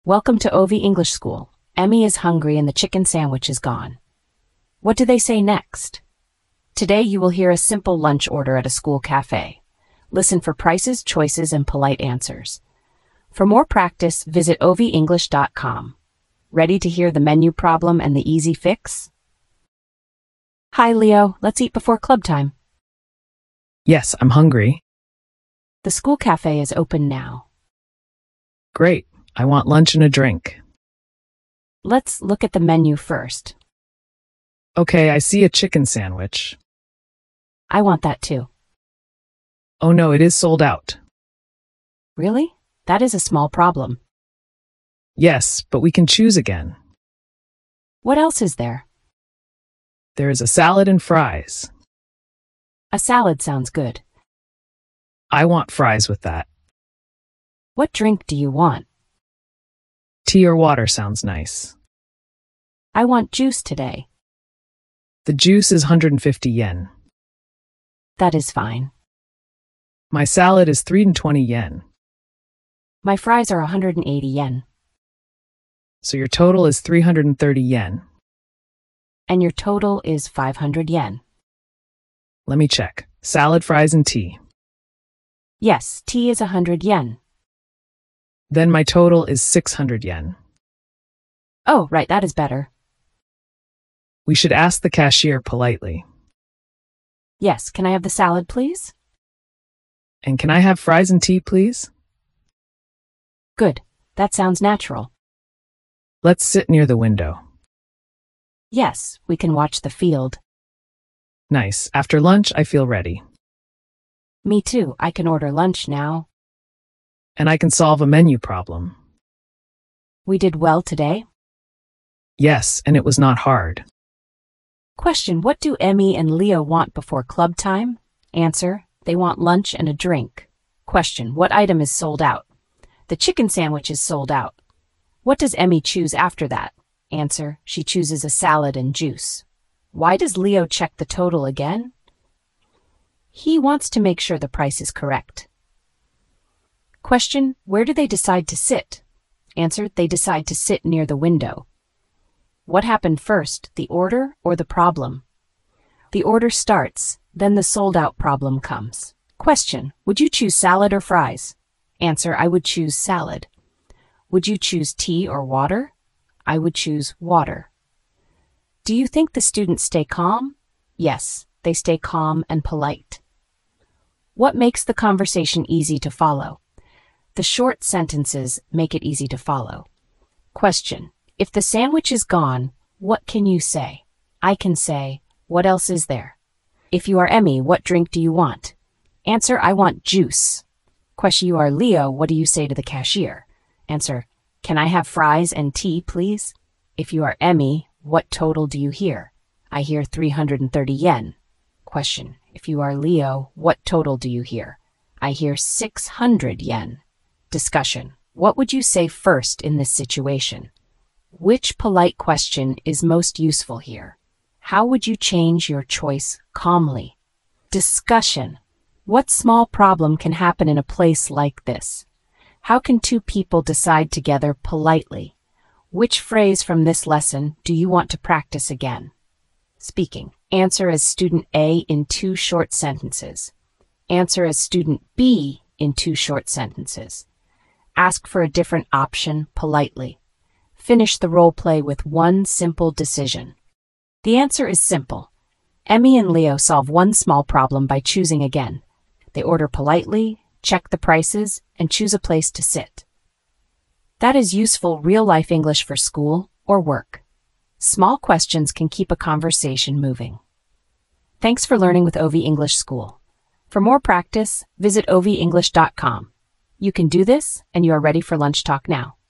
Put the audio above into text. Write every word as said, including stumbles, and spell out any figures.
Welcome to O V English School. Emmy is hungry and the chicken sandwich is gone. What do they say next? Today you will hear a simple lunch order at a school cafe. Listen for prices, choices, and polite answers. For more practice, visit O V English dot com. Ready to hear the menu problem and the easy fix? Hi, Leo. Let's eat before club time. Yes, I'm hungry. The school cafe is open now. Great. I want lunch and a drink. Let's look at the menu first. Okay, I see a chicken sandwich. I want that too. Oh no, it is sold out. Really? That is a small problem. Yes, but we can choose again. What else is there? There is a salad and fries. A salad sounds good. I want fries with that. What drink do you want? Tea or water sounds nice. I want juice today. The juice is one hundred fifty yen. That is fine. My salad is three hundred twenty yen. My fries are one hundred eighty yen. So your total is three hundred thirty yen. And your total is five hundred yen. Let me check. Salad, fries, and tea. Yes, tea is one hundred yen. Then my total is six hundred yen. Oh, right, that is better. We should ask the cashier politely. Yes, can I have the salad, please? And can I have fries and tea, please? Good. That sounds natural. Let's sit near the window. Yes, we can watch the field. Nice. After lunch, I feel ready. Me too. I can order lunch now. And I can solve a menu problem. We did well today. Yes, and it was not hard. Question: What do Emmy and Leo want before club time? Answer: They want lunch and a drink. Question: What item is sold out? The chicken sandwich is sold out. What does Emmy choose after that? Answer: She chooses a salad and juice. Why does Leo check the total again? He wants to make sure the price is correct. Question: Where do they decide to sit? Answer: They decide to sit near the window. What happened first, the order or the problem? The order starts, then the sold-out problem comes. Question: Would you choose salad or fries? Answer: I would choose salad. Would you choose tea or water? I would choose water. Do you think the students stay calm? Yes, they stay calm and polite. What makes the conversation easy to follow? The short sentences make it easy to follow. Question: If the sandwich is gone, what can you say? I can say, what else is there? If you are Emmy, what drink do you want? Answer: I want juice. Question: You are Leo, what do you say to the cashier? Answer: Can I have fries and tea, please? If you are Emmy, what total do you hear? I hear three hundred thirty yen. Question: If you are Leo, what total do you hear? I hear six hundred yen. Discussion: What would you say first in this situation? Which polite question is most useful here? How would you change your choice calmly? Discussion: What small problem can happen in a place like this? How can two people decide together politely? Which phrase from this lesson do you want to practice again? Speaking: Answer as student A in two short sentences. Answer as student B in two short sentences. Ask for a different option politely. Finish the role play with one simple decision. The answer is simple. Emmy and Leo solve one small problem by choosing again. They order politely, check the prices, and choose a place to sit. That is useful real-life English for school or work. Small questions can keep a conversation moving. Thanks for learning with O V English School. For more practice, visit O V English dot com. You can do this, and you are ready for lunch talk now.